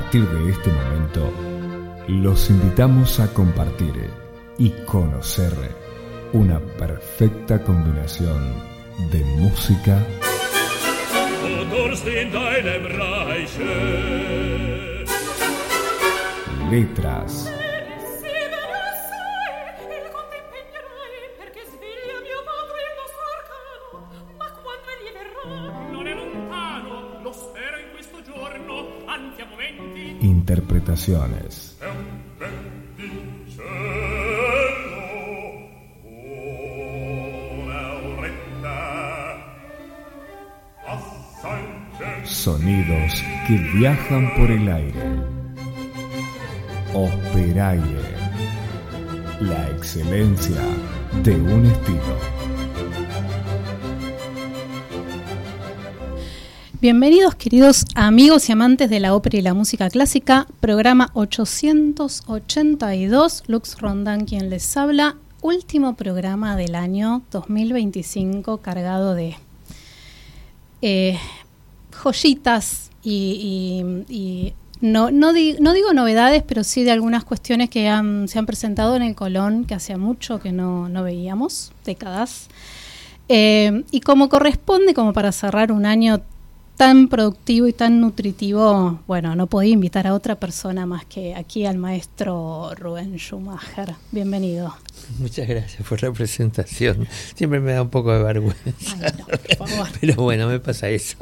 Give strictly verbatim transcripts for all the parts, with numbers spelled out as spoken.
partir de este momento, los invitamos a compartir y conocer una perfecta combinación de música, letras, interpretaciones. Sonidos que viajan por el aire. Operaire. La excelencia de un estilo. Bienvenidos, queridos amigos y amantes de la ópera y la música clásica, programa ochocientos ochenta y dos, Lux Rondán quien les habla, último programa del año dos mil veinticinco, cargado de eh, joyitas y, y, y no, no, di, no digo novedades, pero sí de algunas cuestiones que han, se han presentado en el Colón, que hacía mucho que no, no veíamos, décadas. Eh, y como corresponde, como para cerrar un año tan productivo y tan nutritivo, bueno, no podía invitar a otra persona más que aquí al maestro Rubén Schumacher. Bienvenido. Muchas gracias por la presentación. Siempre me da un poco de vergüenza. Ay, no, por favor. Pero bueno, me pasa eso.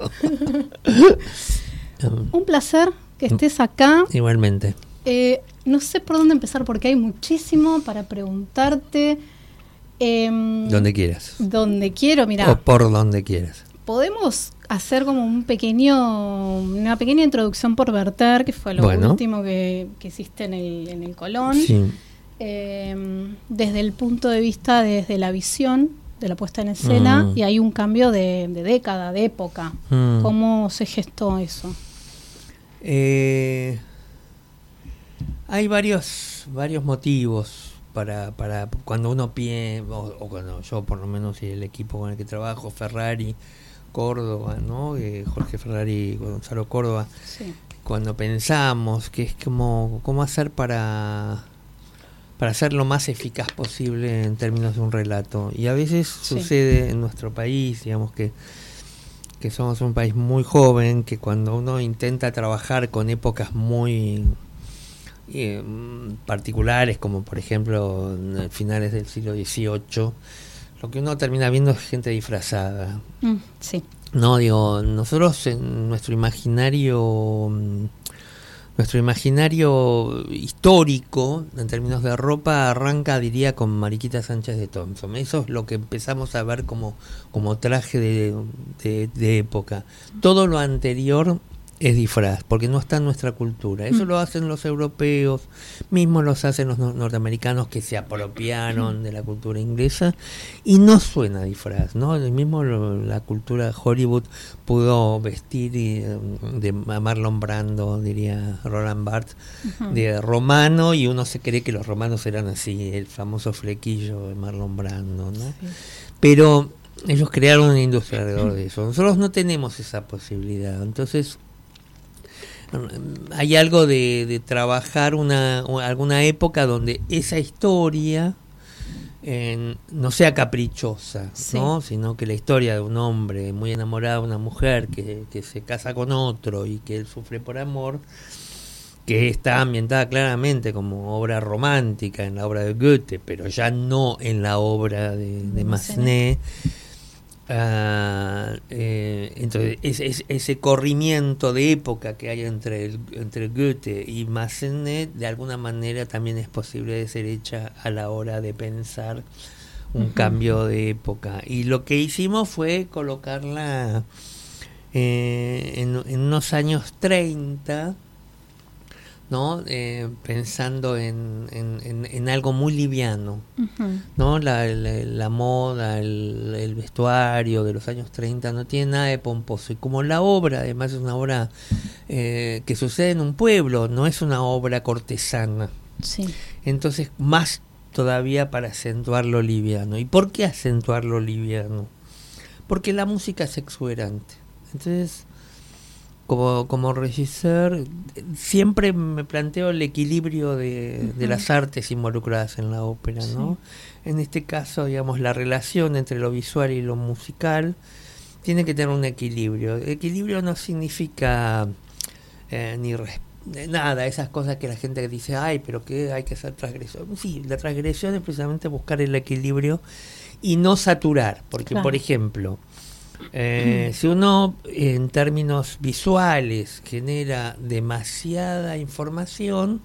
Un placer que estés acá. Igualmente. Eh, no sé por dónde empezar porque hay muchísimo para preguntarte. Eh, donde quieras. Donde quiero, mira. O por donde quieras. Podemos hacer como un pequeño, una pequeña introducción por Werther, que fue lo bueno. último que, que hiciste en el, en el Colón. Sí. Eh, desde el punto de vista, desde la visión de la puesta en escena, mm. y hay un cambio de, de década, de época. Mm. ¿Cómo se gestó eso? Eh, hay varios, varios motivos para, para cuando uno piensa, o, o cuando yo por lo menos y el equipo con el que trabajo, Ferrari, Córdoba, ¿no? Eh, Jorge Ferrari, Gonzalo Córdoba, sí. Cuando pensamos que es como cómo hacer para para ser lo más eficaz posible en términos de un relato, y a veces sí. Sucede en nuestro país, digamos que que somos un país muy joven, que cuando uno intenta trabajar con épocas muy eh, particulares, como por ejemplo en finales del siglo dieciocho, lo que uno termina viendo es gente disfrazada. Mm, sí. No, digo, nosotros en nuestro imaginario, nuestro imaginario histórico, en términos de ropa, arranca, diría, con Mariquita Sánchez de Thompson. Eso es lo que empezamos a ver como, como traje de, de, de época. Todo lo anterior es disfraz, porque no está en nuestra cultura. Eso mm. lo hacen los europeos, mismo los hacen los norteamericanos, que se apropiaron de la cultura inglesa, y no suena disfraz, ¿no? El mismo lo, la cultura de Hollywood pudo vestir y, de Marlon Brando, diría Roland Barthes, uh-huh. de romano, y uno se cree que los romanos eran así, el famoso flequillo de Marlon Brando, ¿no? Sí. Pero ellos crearon una industria alrededor de eso. Nosotros no tenemos esa posibilidad, entonces hay algo de, de trabajar una alguna época donde esa historia eh, no sea caprichosa, sí. ¿no? Sino que la historia de un hombre muy enamorado de una mujer que, que se casa con otro y que él sufre por amor, que está ambientada claramente como obra romántica en la obra de Goethe, pero ya no en la obra de, de Massenet. Uh, eh, entonces es, es, ese corrimiento de época que hay entre el, entre Goethe y Massenet de alguna manera también es posible de ser hecha a la hora de pensar un uh-huh. cambio de época, y lo que hicimos fue colocarla eh, en, en unos años treinta, ¿no? Eh, pensando en, en, en, en algo muy liviano, uh-huh. ¿no? La, la, la moda, el, el vestuario de los años treinta no tiene nada de pomposo, y como la obra además es una obra eh, que sucede en un pueblo, no es una obra cortesana, sí. Entonces más todavía para acentuar lo liviano. ¿Y por qué acentuar lo liviano? Porque la música es exuberante. Entonces como, como regisseur, siempre me planteo el equilibrio de, uh-huh. de las artes involucradas en la ópera, ¿no? Sí. En este caso, digamos, la relación entre lo visual y lo musical tiene que tener un equilibrio. Equilibrio no significa eh, ni respeto. Nada, esas cosas que la gente dice, ay, pero que hay que hacer transgresión. Sí, la transgresión es precisamente buscar el equilibrio y no saturar, porque claro. por ejemplo, eh, si uno en términos visuales genera demasiada información,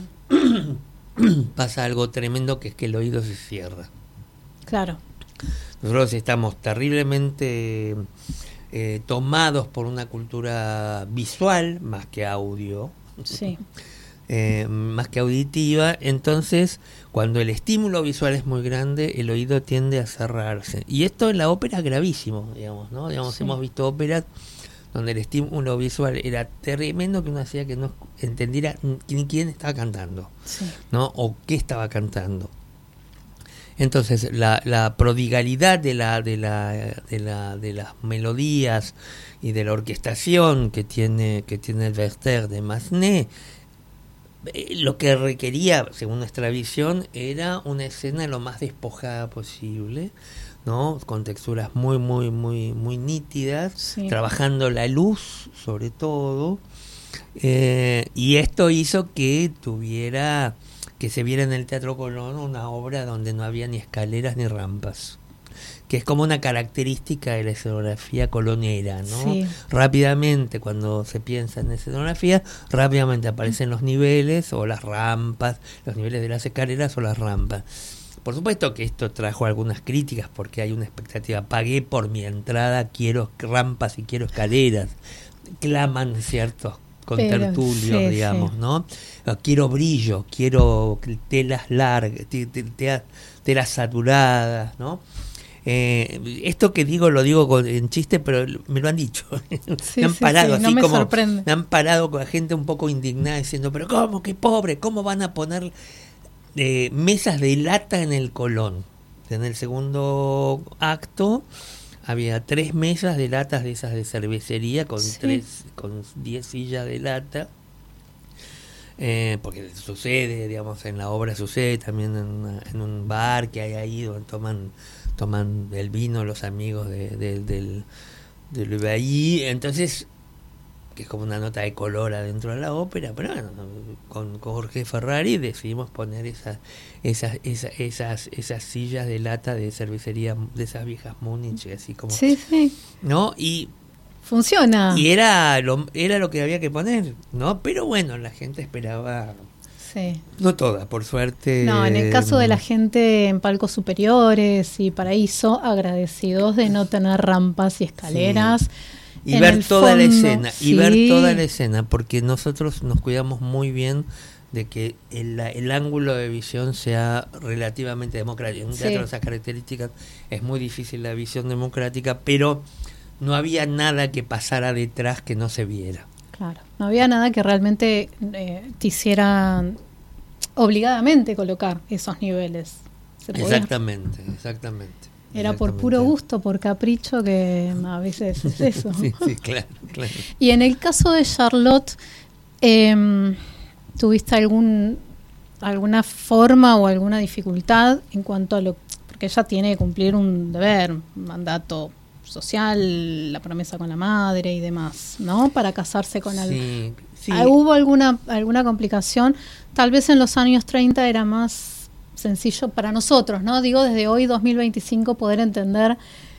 uh-huh. pasa algo tremendo, que es que el oído se cierra. Claro. Nosotros estamos terriblemente eh, tomados por una cultura visual más que audio. Sí. Eh, más que auditiva, entonces cuando el estímulo visual es muy grande, el oído tiende a cerrarse, y esto en la ópera es gravísimo, digamos, ¿no? Digamos, sí. hemos visto óperas donde el estímulo visual era tremendo, que uno hacía que no entendiera ni quién estaba cantando, sí. ¿no? O qué estaba cantando. Entonces la, la prodigalidad de la, de la de la de las melodías y de la orquestación que tiene que tiene el Werther de Massenet, eh, lo que requería, según nuestra visión, era una escena lo más despojada posible, ¿no? Con texturas muy muy muy muy nítidas, sí. trabajando la luz sobre todo, eh, y esto hizo que tuviera que se viera en el Teatro Colón una obra donde no había ni escaleras ni rampas, que es como una característica de la escenografía colonera, ¿no? Sí. Rápidamente, cuando se piensa en escenografía, rápidamente aparecen los niveles o las rampas, los niveles de las escaleras o las rampas. Por supuesto que esto trajo algunas críticas, porque hay una expectativa. Pagué por mi entrada, quiero rampas y quiero escaleras. Claman ciertos contertulios, sí, digamos, sí. ¿no? Quiero brillo, quiero telas largas, telas saturadas, ¿no? Eh, esto que digo lo digo con, en chiste, pero me lo han dicho. Sí, me han sí, parado sí, así no me como sorprende. me han parado con la gente un poco indignada diciendo, pero cómo, qué pobre, cómo van a poner eh, mesas de lata en el Colón. En el segundo acto había tres mesas de latas de esas de cervecería con sí. tres, con diez sillas de lata. Eh, porque sucede, digamos, en la obra sucede también en, una, en un bar que hay ahí donde toman toman el vino los amigos de, de, del del de ahí, entonces que es como una nota de color adentro de la ópera, pero bueno, con, con Jorge Ferrari decidimos poner esas esas esas esas esas sillas de lata de cervecería, de esas viejas Múnich, así como, sí, sí. ¿no? Y funciona. Y era lo, era lo que había que poner, ¿no? Pero bueno, la gente esperaba. Sí. No toda, por suerte. No, en el caso de la gente en palcos superiores y Paraíso, agradecidos de no tener rampas y escaleras. Sí. Y ver toda fondo, la escena, sí. y ver toda la escena, porque nosotros nos cuidamos muy bien de que el, el ángulo de visión sea relativamente democrático. En un teatro de esas características es muy difícil la visión democrática, pero no había nada que pasara detrás que no se viera. Claro, no había nada que realmente eh, te hiciera obligadamente colocar esos niveles. Exactamente, exactamente. Era exactamente. Por puro gusto, por capricho, que a veces es eso. Sí, sí, claro, claro. Y en el caso de Charlotte, eh, ¿tuviste algún alguna forma o alguna dificultad en cuanto a lo, porque ella tiene que cumplir un deber, un mandato social, la promesa con la madre y demás, ¿no? Para casarse con alguien. Sí, sí. ¿Hubo alguna alguna complicación? Tal vez en los años treinta era más sencillo para nosotros, ¿no? Digo, desde hoy, dos mil veinticinco, poder entender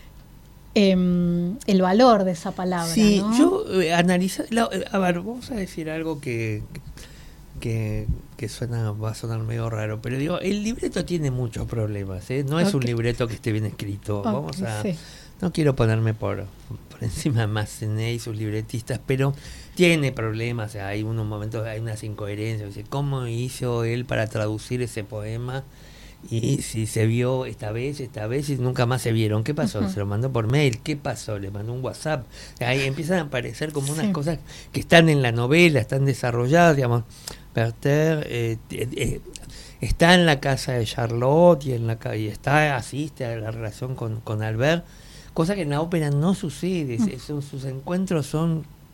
eh, el valor de esa palabra, sí, ¿no? yo eh, analiza, la, a ver, vamos a decir algo que que que suena va a sonar medio raro, pero digo, el libreto tiene muchos problemas, ¿eh? No es okay. un libreto que esté bien escrito. Okay, vamos a sí. No quiero ponerme por, por encima de Massenet y sus libretistas, pero tiene problemas. O sea, hay unos momentos, hay unas incoherencias. Dice, ¿cómo hizo él para traducir ese poema? Y si se vio esta vez, esta vez, y nunca más se vieron. ¿Qué pasó? Uh-huh. Se lo mandó por mail. ¿Qué pasó? Le mandó un WhatsApp. Ahí empiezan a aparecer como unas sí. cosas que están en la novela, están desarrolladas, digamos. Werther eh, eh, eh, está en la casa de Charlotte y en la y está asiste a la relación con, con Albert. Cosa que en la ópera no sucede, mm. son, sus encuentros son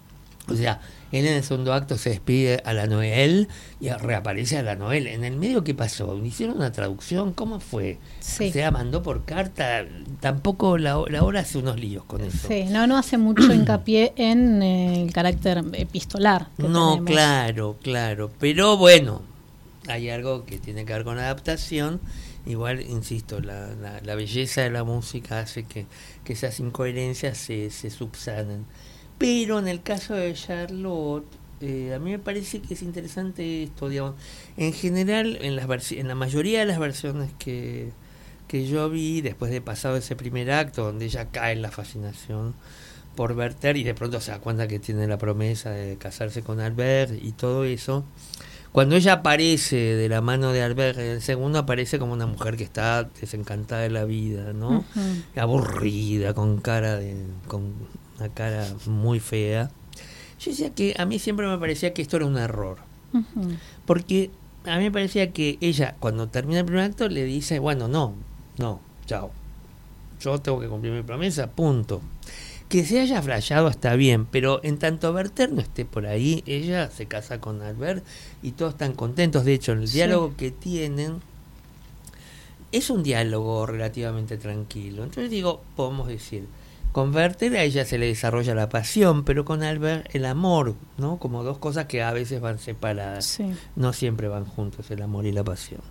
O sea, él en el segundo acto se despide a la Noel y reaparece a la Noel. ¿En el medio qué pasó? ¿Hicieron una traducción? ¿Cómo fue? Sí. O sea, mandó por carta. Tampoco la, la obra hace unos líos con eso. Sí, no, no hace mucho hincapié en eh, el carácter epistolar que No, tenemos. claro, claro. Pero bueno, hay algo que tiene que ver con la adaptación. Igual, insisto, la, la, la belleza de la música hace que, que esas incoherencias se, se subsanen. Pero en el caso de Charlotte, eh, a mí me parece que es interesante esto, digamos. En general, en, las versi- en la mayoría de las versiones que, que yo vi, después de pasado ese primer acto, donde ella cae en la fascinación por Werther y de pronto se da cuenta que tiene la promesa de casarse con Albert y todo eso, cuando ella aparece de la mano de Albert, el segundo aparece como una mujer que está desencantada de la vida, ¿no? Uh-huh. Aburrida, con cara de... con una cara muy fea. Yo decía que a mí siempre me parecía que esto era un error. Uh-huh. Porque a mí me parecía que ella, cuando termina el primer acto, le dice, bueno, no, no, chao. Yo tengo que cumplir mi promesa, punto. Que se haya flasheado está bien, pero en tanto Werther no esté por ahí, ella se casa con Albert y todos están contentos. De hecho, el sí. diálogo que tienen es un diálogo relativamente tranquilo. Entonces digo, podemos decir, con Werther a ella se le desarrolla la pasión, pero con Albert el amor, ¿no? Como dos cosas que a veces van separadas. Sí. No siempre van juntos, el amor y la pasión.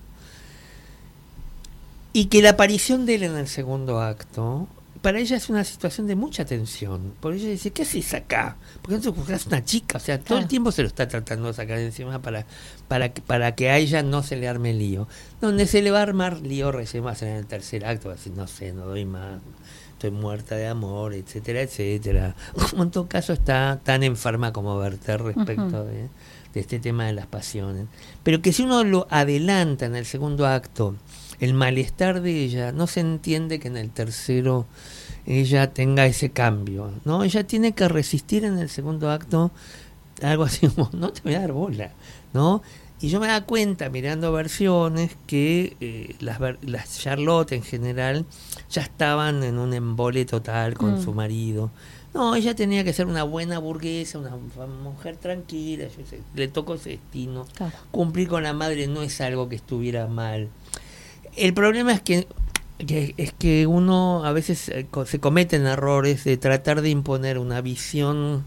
Y que la aparición de él en el segundo acto, para ella es una situación de mucha tensión. Por ella dice, ¿qué haces acá? Porque no es una chica, o sea, todo claro. el tiempo se lo está tratando de sacar de encima para, para, para que a ella no se le arme lío. Donde se le va a armar lío recién más en el tercer acto, así, no sé, no doy más, estoy muerta de amor, etcétera, etcétera. Como en todo caso está tan enferma como Werther respecto uh-huh. de, de este tema de las pasiones. Pero que si uno lo adelanta en el segundo acto, el malestar de ella, no se entiende que en el tercero ella tenga ese cambio, ¿no? Ella tiene que resistir en el segundo acto algo así como, no te voy a dar bola, ¿no? Y yo me da cuenta, mirando versiones, que eh, las, las Charlotte en general ya estaban en un embole total con mm. su marido. No, ella tenía que ser una buena burguesa, una mujer tranquila, yo sé, le tocó ese destino. Claro. Cumplir con la madre no es algo que estuviera mal. El problema es que, que es que uno a veces se cometen errores de tratar de imponer una visión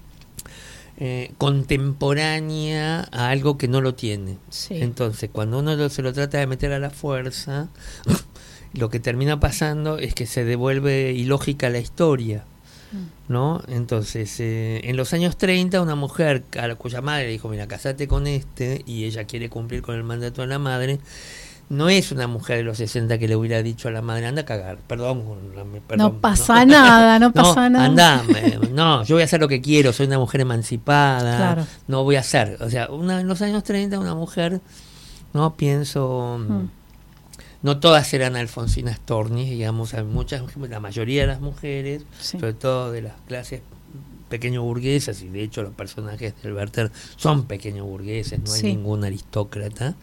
eh, contemporánea a algo que no lo tiene. Sí. Entonces, cuando uno lo, se lo trata de meter a la fuerza, lo que termina pasando es que se devuelve ilógica la historia, ¿no? Entonces, eh, en los años treinta, una mujer a la cuya madre le dijo, mira, casate con este, y ella quiere cumplir con el mandato de la madre, no es una mujer de los sesenta que le hubiera dicho a la madre, anda a cagar, perdón, perdón no pasa ¿no? nada, no pasa no, nada. Anda, me, no, yo voy a hacer lo que quiero, soy una mujer emancipada, claro. no voy a hacer, o sea, una, en los años treinta una mujer, no pienso, hmm. no todas eran Alfonsina Storni, digamos, hay muchas, la mayoría de las mujeres, sí. sobre todo de las clases pequeño burguesas, y de hecho los personajes del Werther son pequeños burgueses, no hay sí. ningún aristócrata.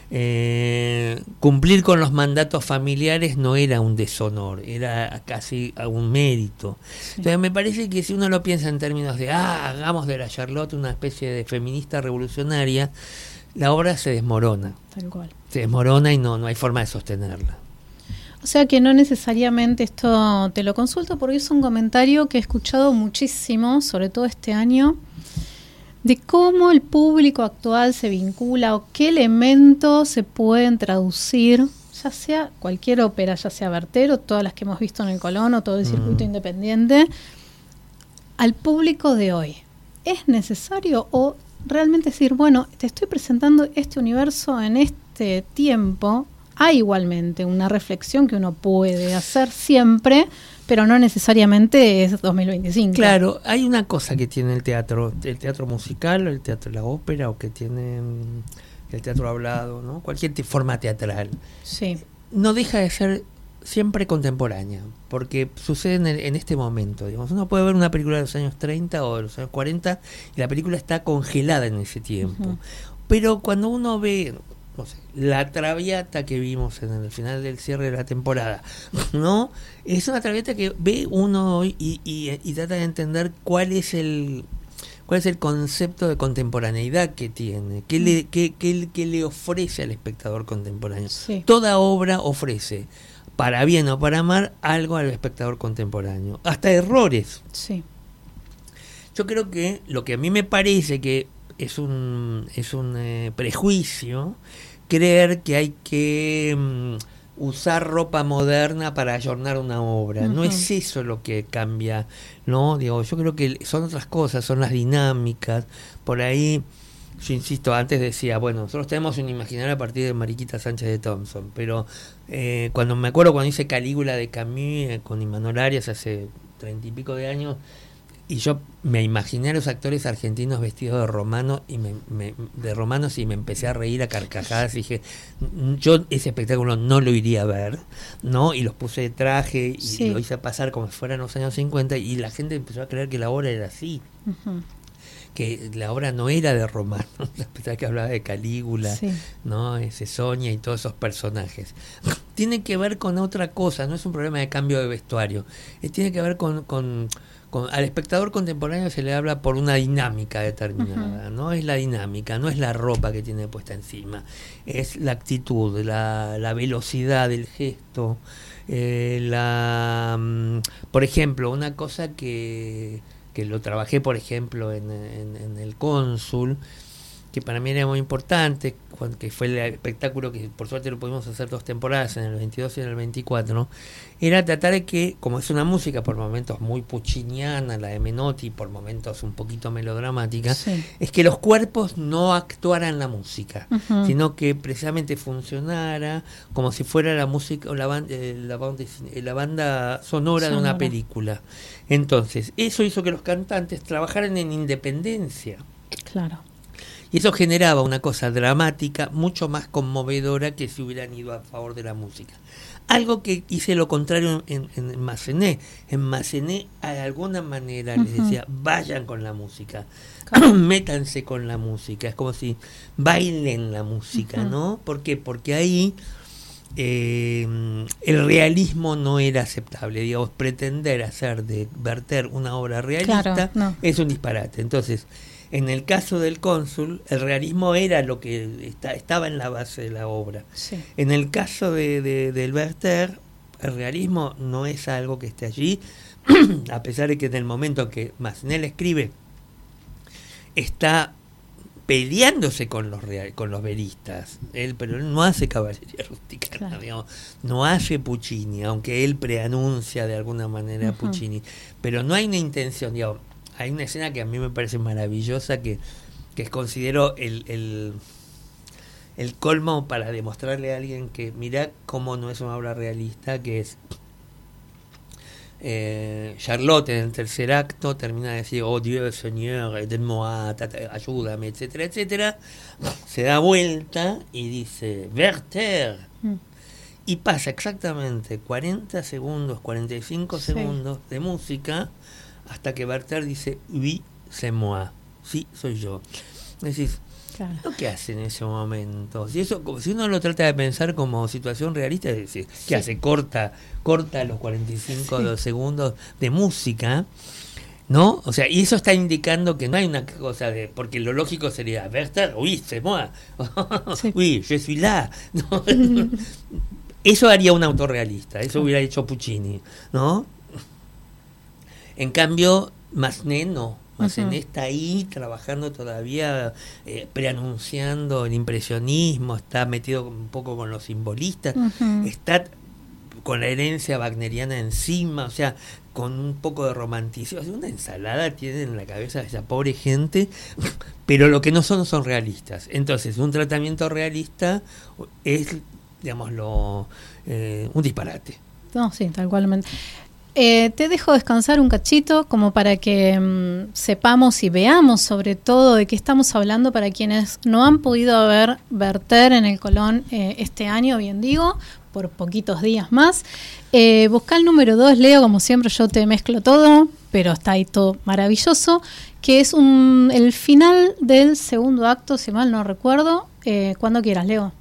Eh, cumplir con los mandatos familiares no era un deshonor, era casi un mérito. Sí. Entonces me parece que si uno lo piensa en términos de ah, hagamos de la Charlotte una especie de feminista revolucionaria, la obra se desmorona. Tal cual. Se desmorona y no, no hay forma de sostenerla. O sea que no necesariamente, esto te lo consulto porque es un comentario que he escuchado muchísimo, sobre todo este año, de cómo el público actual se vincula o qué elementos se pueden traducir, ya sea cualquier ópera, ya sea Werther o todas las que hemos visto en el Colón o todo el circuito mm. independiente, al público de hoy. ¿Es necesario o realmente decir, bueno, te estoy presentando este universo en este tiempo? Hay igualmente una reflexión que uno puede hacer siempre, pero no necesariamente es dos mil veinticinco. Claro, hay una cosa que tiene el teatro, el teatro musical, el teatro de la ópera, o que tiene el teatro hablado, ¿no? Cualquier t- forma teatral. Sí. No deja de ser siempre contemporánea, porque sucede en, el, en este momento. Digamos, uno puede ver una película de los años treinta o de los años cuarenta y la película está congelada en ese tiempo. Uh-huh. Pero cuando uno ve... no sé, la Traviata que vimos en el final del cierre de la temporada, ¿no? Es una Traviata que ve uno hoy y, y, y trata de entender cuál es el cuál es el concepto de contemporaneidad que tiene, qué, mm. le, qué, qué, qué le ofrece al espectador contemporáneo. Sí. Toda obra ofrece, para bien o para mal, algo al espectador contemporáneo, hasta errores. Sí. Yo creo que lo que a mí me parece que es un, es un eh, prejuicio, creer que hay que um, usar ropa moderna para ayornar una obra. Uh-huh. No es eso lo que cambia, ¿no? Digo, yo creo que son otras cosas, son las dinámicas. Por ahí, yo insisto, antes decía, bueno, nosotros tenemos un imaginario a partir de Mariquita Sánchez de Thompson, pero eh, cuando me acuerdo cuando hice Calígula de Camus eh, con Imanol Arias hace treinta y pico de años, y yo me imaginé a los actores argentinos vestidos de romano y me, me, de romanos y me empecé a reír a carcajadas y dije, yo ese espectáculo no lo iría a ver, ¿no? Y los puse de traje y sí. lo hice pasar como si fueran los años cincuenta y la gente empezó a creer que la obra era así. Uh-huh. Que la obra no era de romano, a pesar que hablaba de Calígula, sí. ¿no? Ese Sonia y todos esos personajes. Tiene que ver con otra cosa, no es un problema de cambio de vestuario, eh, tiene que ver con... con Con, al espectador contemporáneo se le habla por una dinámica determinada, uh-huh. no es la dinámica, no es la ropa que tiene puesta encima, es la actitud, la, la velocidad del gesto, eh, la, um, por ejemplo, una cosa que, que lo trabajé, por ejemplo, en, en, en El Cónsul, que para mí era muy importante, que fue el espectáculo que por suerte lo pudimos hacer dos temporadas, en el veintidós y en el veinticuatro, era tratar de que, como es una música por momentos muy pucciniana, la de Menotti, por momentos un poquito melodramática, sí. es que los cuerpos no actuaran la música, uh-huh. sino que precisamente funcionara como si fuera la música o la, banda, la, banda, la banda sonora, sonora de una película. Entonces, eso hizo que los cantantes trabajaran en independencia. Claro. Y eso generaba una cosa dramática mucho más conmovedora que si hubieran ido a favor de la música. Algo que hice lo contrario en, en, en Massenet. En Massenet, de alguna manera, uh-huh. les decía, vayan con la música, claro. métanse con la música. Es como si bailen la música, uh-huh. ¿no? ¿Por qué? Porque ahí eh, el realismo no era aceptable. Digamos, pretender hacer de Werther una obra realista claro, no. es un disparate. Entonces, en el caso del Cónsul, el realismo era lo que está, estaba en la base de la obra. Sí. En el caso de, de, del Werther, el realismo no es algo que esté allí, a pesar de que en el momento que Massenet escribe, está peleándose con los real, con los veristas. Él, pero él no hace caballería rusticana, claro. digamos, no hace Puccini, aunque él preanuncia de alguna manera uh-huh. Puccini. Pero no hay una intención, digamos. Hay una escena que a mí me parece maravillosa, que, que considero el, el, el colmo para demostrarle a alguien que mirá cómo no es una obra realista, que es eh, Charlotte en el tercer acto termina de decir, oh Dios, Señor, aide-moi, ayúdame, etcétera, etcétera. Se da vuelta y dice, Werther. Mm. Y pasa exactamente cuarenta segundos, cuarenta y cinco sí. segundos de música, hasta que Werther dice, oui, c'est moi, sí, soy yo. Decís, claro. ¿lo que hace en ese momento? Si eso, si uno lo trata de pensar como situación realista, es decir, ¿qué sí. hace? Corta, corta los cuarenta y cinco sí. segundos de música, ¿no? O sea, y eso está indicando que no hay una cosa de, porque lo lógico sería, Werther, oui, c'est moi, sí. oui, je suis là, ¿no? Eso haría un autorrealista, eso hubiera hecho Puccini, ¿no? En cambio, Massenet no. Massenet uh-huh. está ahí trabajando todavía, eh, preanunciando el impresionismo, está metido un poco con los simbolistas, uh-huh. está con la herencia wagneriana encima, o sea, con un poco de romanticismo. Una ensalada tiene en la cabeza de esa pobre gente, pero lo que no son son realistas. Entonces, un tratamiento realista es, digámoslo, eh, un disparate. No, sí, tal cual. Eh, te dejo descansar un cachito como para que mmm, sepamos y veamos sobre todo de qué estamos hablando para quienes no han podido ver Werther en el Colón eh, este año, bien digo, por poquitos días más. Eh, busca el número dos, Leo, como siempre yo te mezclo todo, pero está ahí todo maravilloso, que es un, el final del segundo acto, si mal no recuerdo. Eh, cuando quieras, Leo.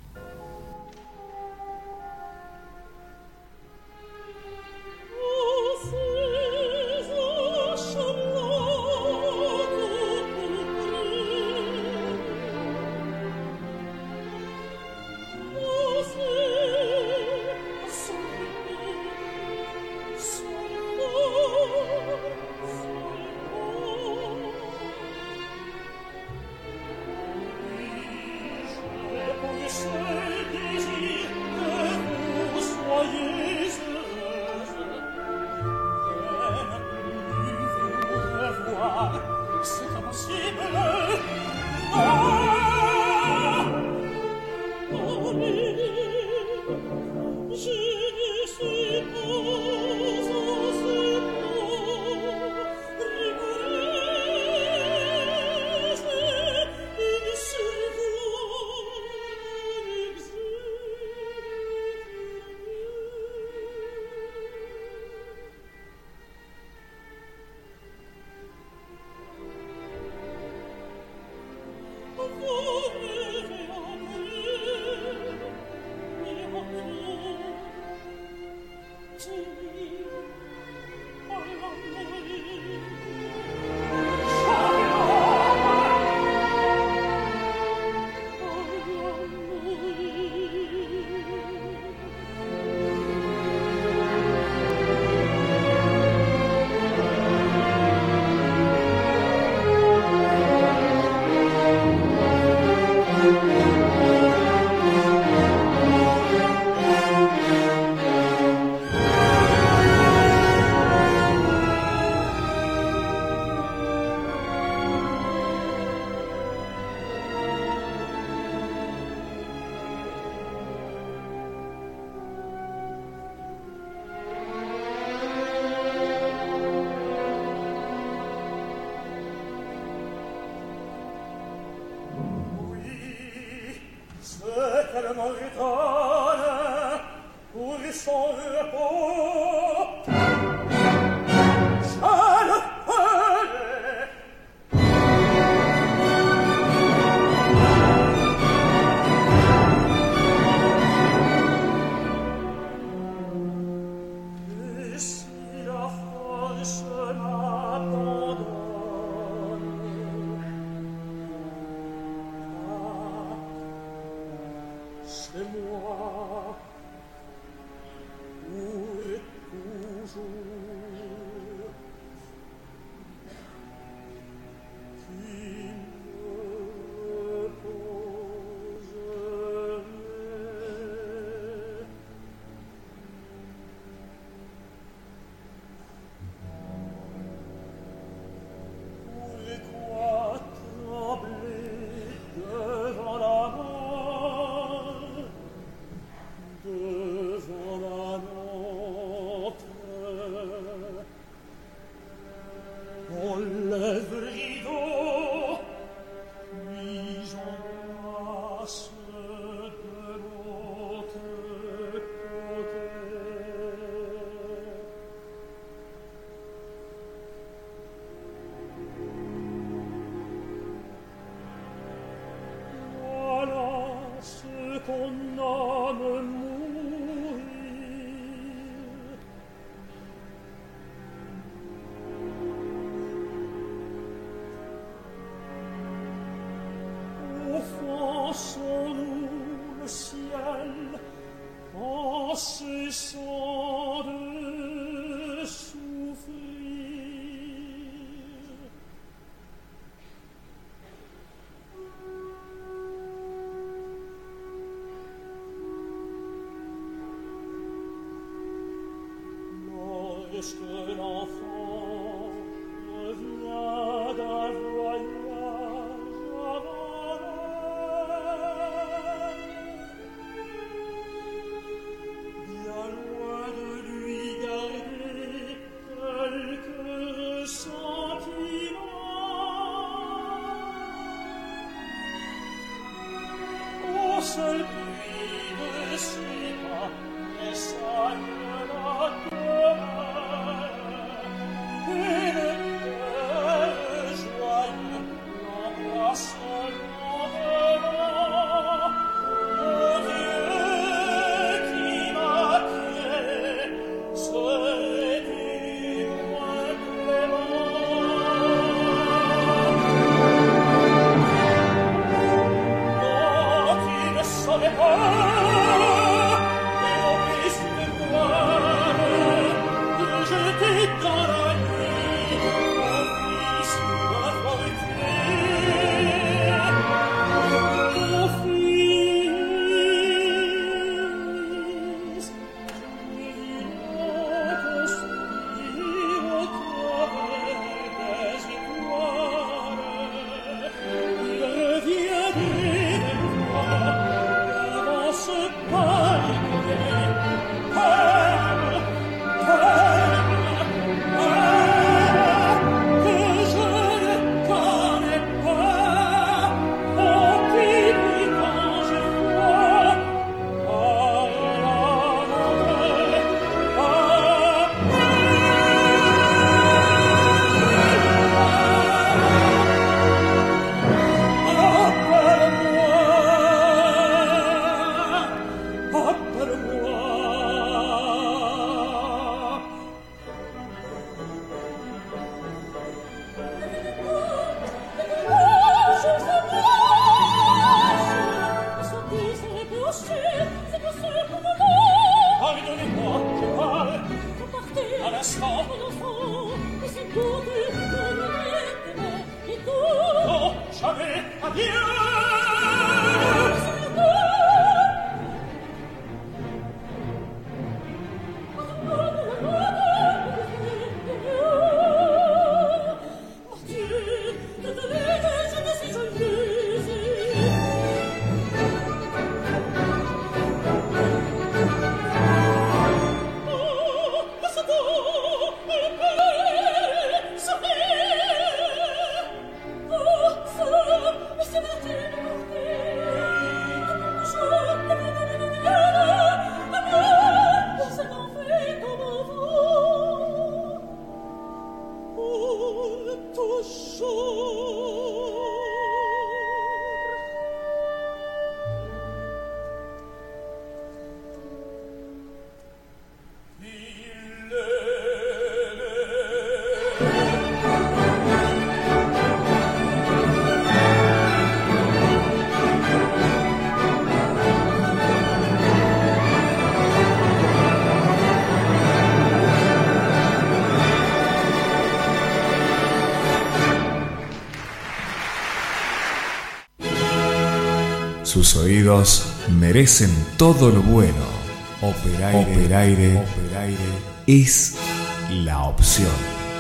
Sus oídos merecen todo lo bueno. Operaire, Operaire, Operaire es la opción.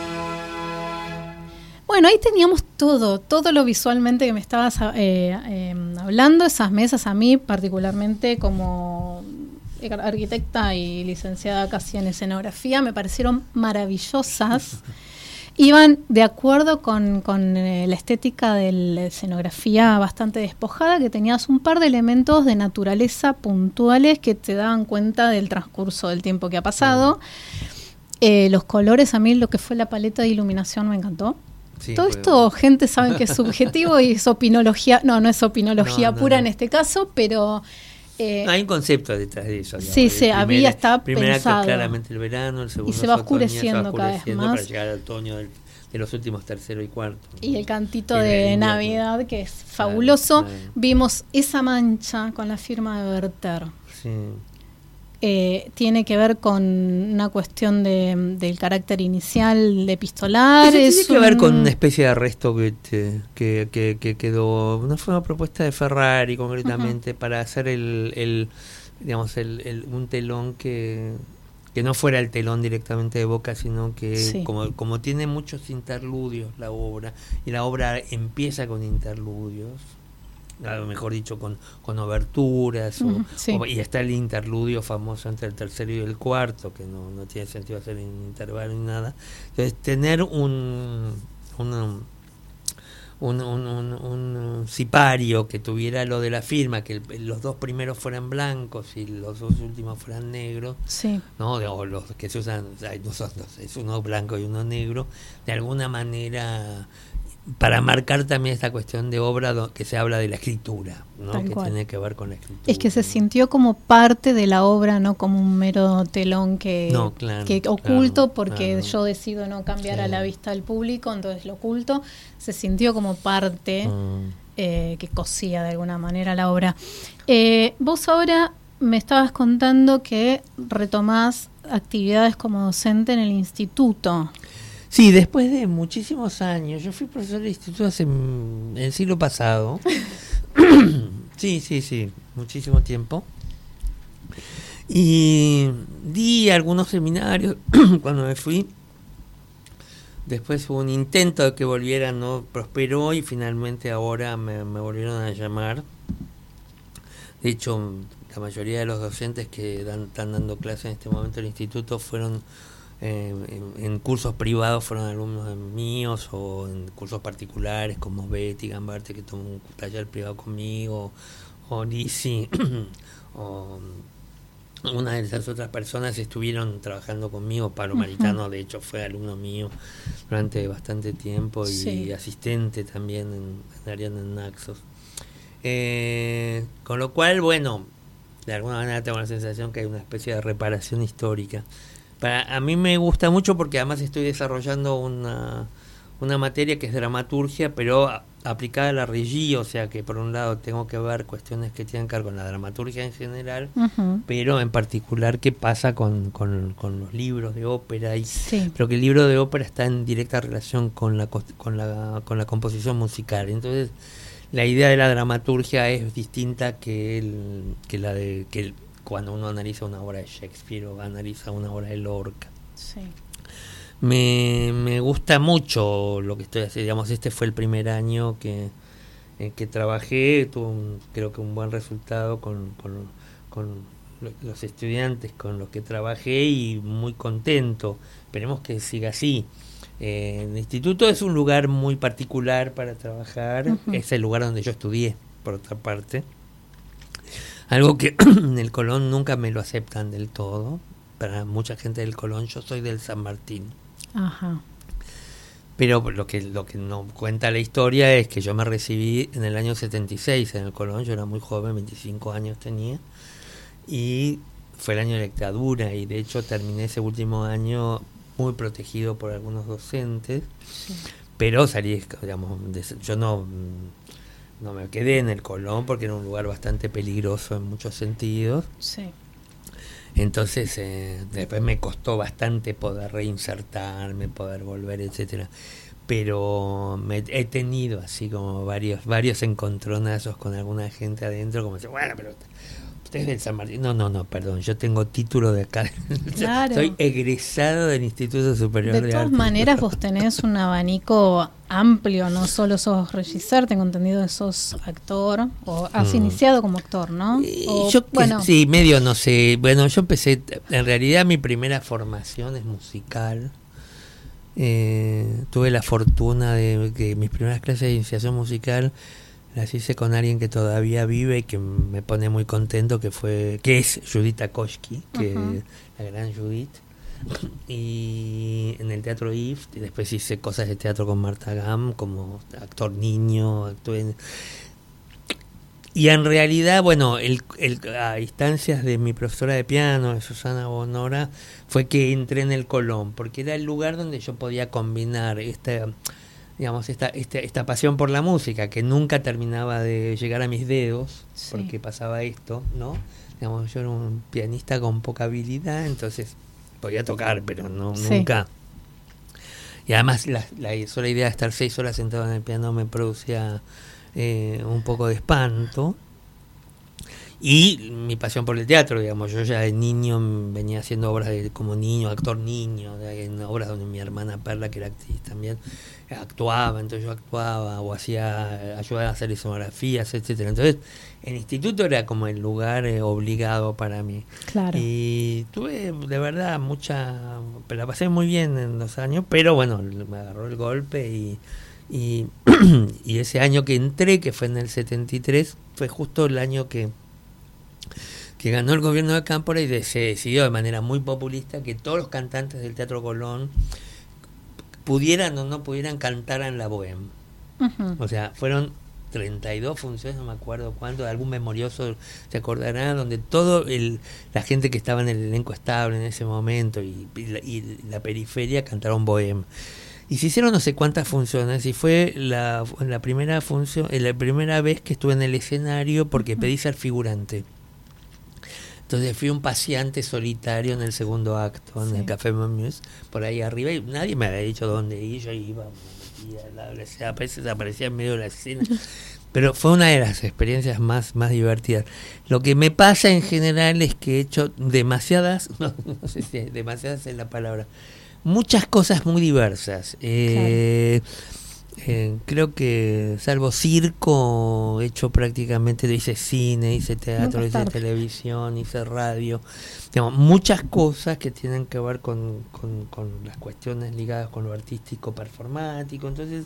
Bueno, ahí teníamos todo, todo lo visualmente que me estabas eh, eh, hablando, esas mesas a mí particularmente como arquitecta y licenciada casi en escenografía, me parecieron maravillosas. Iban de acuerdo con, con eh, la estética de la escenografía bastante despojada, que tenías un par de elementos de naturaleza puntuales que te daban cuenta del transcurso del tiempo que ha pasado. Eh, los colores, a mí lo que fue la paleta de iluminación me encantó. Sí, todo esto, bueno. Gente, saben que es subjetivo y es opinología, no, no es opinología no, no, pura no. en este caso, pero... Eh, no, hay un concepto detrás de eso. Digamos. Sí, sí, primer, había, estaba primer pensado. Acto claramente el verano, el segundo y se va oscureciendo, otoño, se va oscureciendo cada vez más. para llegar al otoño del, de los últimos tercero y cuarto. Y el cantito el de invierno. Navidad, que es fabuloso. Claro, claro. Vimos esa mancha con la firma de Werther. Sí. Eh, tiene que ver con una cuestión de, del carácter inicial de epistolar. Tiene es que un... ver con una especie de arresto que, te, que, que, que quedó. No fue una propuesta de Ferrari concretamente, uh-huh. para hacer el, el digamos el, el un telón que que no fuera el telón directamente de Boca, sino que sí. como como tiene muchos interludios la obra, y la obra empieza con interludios, a lo mejor dicho con, con oberturas, uh-huh, o, sí. o, y está el interludio famoso entre el tercero y el cuarto, que no, no tiene sentido hacer un intervalo ni nada. Entonces, tener un un, un, un, un, un cipario que tuviera lo de la firma, que el, los dos primeros fueran blancos y los dos últimos fueran negros, sí. ¿no? O los que se usan, hay dos, dos, es uno blanco y uno negro, de alguna manera... para marcar también esta cuestión de obra do, que se habla de la escritura, ¿no? Que cual. Tiene que ver con la escritura. Es que se sintió como parte de la obra, no como un mero telón que, no, claro, que oculto, claro, porque claro. yo decido no cambiar sí. a la vista del público, entonces lo oculto. Se sintió como parte mm. eh, que cosía de alguna manera la obra. Eh, vos ahora me estabas contando que retomás actividades como docente en el instituto. Sí, después de muchísimos años. Yo fui profesor de instituto hace en el siglo pasado. sí, sí, sí, muchísimo tiempo. Y di algunos seminarios cuando me fui. Después hubo un intento de que volviera, no prosperó, y finalmente ahora me, me volvieron a llamar. De hecho, la mayoría de los docentes que dan, están dando clases en este momento en el instituto fueron... Eh, en, en cursos privados fueron alumnos míos, o en cursos particulares como Betty Gambarte, que tomó un taller privado conmigo, o Lizzy, o una de esas otras personas estuvieron trabajando conmigo. Pablo uh-huh. Maritano, de hecho, fue alumno mío durante bastante tiempo, y sí. asistente también en, en Ariana en Naxos. Eh, con lo cual, bueno, de alguna manera tengo la sensación que hay una especie de reparación histórica. Para, a mí me gusta mucho porque además estoy desarrollando una, una materia que es dramaturgia, pero a, aplicada a la regia, o sea que por un lado tengo que ver cuestiones que tienen que ver con la dramaturgia en general, uh-huh. pero en particular qué pasa con, con, con los libros de ópera, y, sí. pero que el libro de ópera está en directa relación con la, con la, con la composición musical. Entonces la idea de la dramaturgia es distinta que, el, que la de... que el, cuando uno analiza una obra de Shakespeare o analiza una obra de Lorca. Sí. Me, me gusta mucho lo que estoy haciendo. Digamos, este fue el primer año que, eh, que trabajé. Tuve un, creo que un buen resultado con, con, con los estudiantes con los que trabajé, y muy contento. Esperemos que siga así. Eh, el instituto es un lugar muy particular para trabajar. Uh-huh. Es el lugar donde yo estudié, por otra parte. Algo que en el Colón nunca me lo aceptan del todo. Para mucha gente del Colón, yo soy del San Martín. Ajá. Pero lo que lo que no cuenta la historia es que yo me recibí en el año setenta y seis en el Colón. Yo era muy joven, veinticinco años tenía. Y fue el año de la dictadura, y de hecho terminé ese último año muy protegido por algunos docentes. Sí. Pero salí, digamos, de, yo no... No me quedé en el Colón porque era un lugar bastante peligroso en muchos sentidos. Sí. Entonces, eh, después me costó bastante poder reinsertarme, poder volver, etcétera. pero me, he tenido así como varios varios encontronazos con alguna gente adentro, como decir, bueno, pero usted es del San Martín. No, no, no, perdón, yo tengo título de acá. Claro. Soy egresado del Instituto Superior de, de Arte. todas maneras, vos tenés un abanico amplio, no solo sos regisseur, tengo entendido que sos actor, o has mm. iniciado como actor, ¿no? O, yo, bueno. Sí, medio, no sé. Bueno, yo empecé, en realidad mi primera formación es musical. Eh, tuve la fortuna de que mis primeras clases de iniciación musical las hice con alguien que todavía vive y que me pone muy contento, que fue que es Judith Akoski, que uh-huh. la gran Judith, y en el Teatro I F T, y después hice cosas de teatro con Marta Gam como actor niño, actué en... y en realidad, bueno, el, el, a instancias de mi profesora de piano, de Susana Bonora, fue que entré en el Colón, porque era el lugar donde yo podía combinar esta... digamos, esta, esta, esta pasión por la música que nunca terminaba de llegar a mis dedos, sí. porque pasaba esto, ¿no? Digamos, yo era un pianista con poca habilidad, entonces podía tocar, pero no sí. nunca. Y además la, la sola idea de estar seis horas sentado en el piano me producía eh, un poco de espanto. Y mi pasión por el teatro, digamos, yo ya de niño venía haciendo obras de, como niño, actor niño, de, en obras donde mi hermana Perla, que era actriz también, actuaba, entonces yo actuaba o hacía, ayudaba a hacer escenografías, etcétera. Entonces el instituto era como el lugar eh, obligado para mí. Claro. Y tuve de verdad mucha, la pasé muy bien en los años, pero bueno, me agarró el golpe y y, y ese año que entré, que fue en el setenta y tres, fue justo el año que que ganó el gobierno de Cámpora y de, se decidió de manera muy populista que todos los cantantes del Teatro Colón pudieran o no pudieran cantar en la Bohème. Uh-huh. O sea, fueron treinta y dos funciones, no me acuerdo cuánto, de algún memorioso se acordará, donde todo el la gente que estaba en el elenco estable en ese momento y, y, la, y la periferia cantaron Bohème. Y se hicieron no sé cuántas funciones y fue la, la primera función, la primera vez que estuve en el escenario porque uh-huh. pedí ser figurante. Entonces fui un paseante solitario en el segundo acto, en sí. el Café Momus, por ahí arriba, y nadie me había dicho dónde ir, yo iba, me metía, la, la, a veces aparecía en medio de la escena, pero fue una de las experiencias más, más divertidas. Lo que me pasa en general es que he hecho demasiadas, no, no sé si demasiadas es la palabra, muchas cosas muy diversas. Eh, claro. Eh, creo que salvo circo he hecho prácticamente, hice cine, hice teatro, hice televisión, hice radio, digamos, muchas cosas que tienen que ver con, con, con las cuestiones ligadas con lo artístico performático. Entonces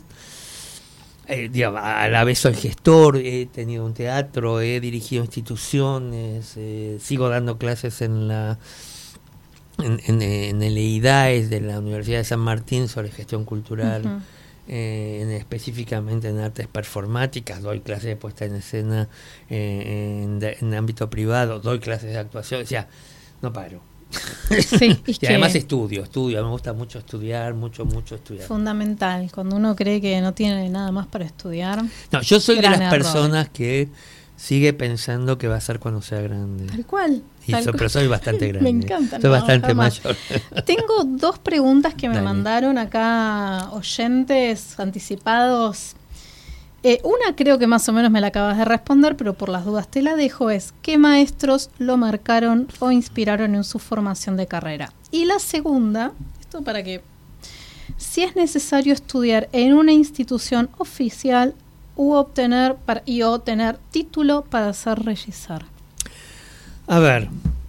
eh, digamos, a la vez soy gestor, he tenido un teatro, he dirigido instituciones, eh, sigo dando clases en la en, en, en el E I D A E S de la Universidad de San Martín sobre gestión cultural. Uh-huh. Eh, en, específicamente en artes performáticas, doy clases de puesta en escena eh, en, de, en ámbito privado, doy clases de actuación, o sea, no paro. Sí, y, y además estudio, estudio, me gusta mucho estudiar, mucho, mucho estudiar. Fundamental, cuando uno cree que no tiene nada más para estudiar. No, yo soy de las error. personas que sigue pensando que va a ser cuando sea grande. Tal cual. Y tal so, cual. Pero soy bastante grande. Me encanta. Soy no, bastante jamás. mayor. Tengo dos preguntas que me Dale. mandaron acá oyentes anticipados. Eh, una creo que más o menos me la acabas de responder, pero por las dudas te la dejo, es ¿qué maestros lo marcaron o inspiraron en su formación de carrera? Y la segunda, esto para que, si es necesario estudiar en una institución oficial u obtener para, y obtener título para ser regisseur. A ver.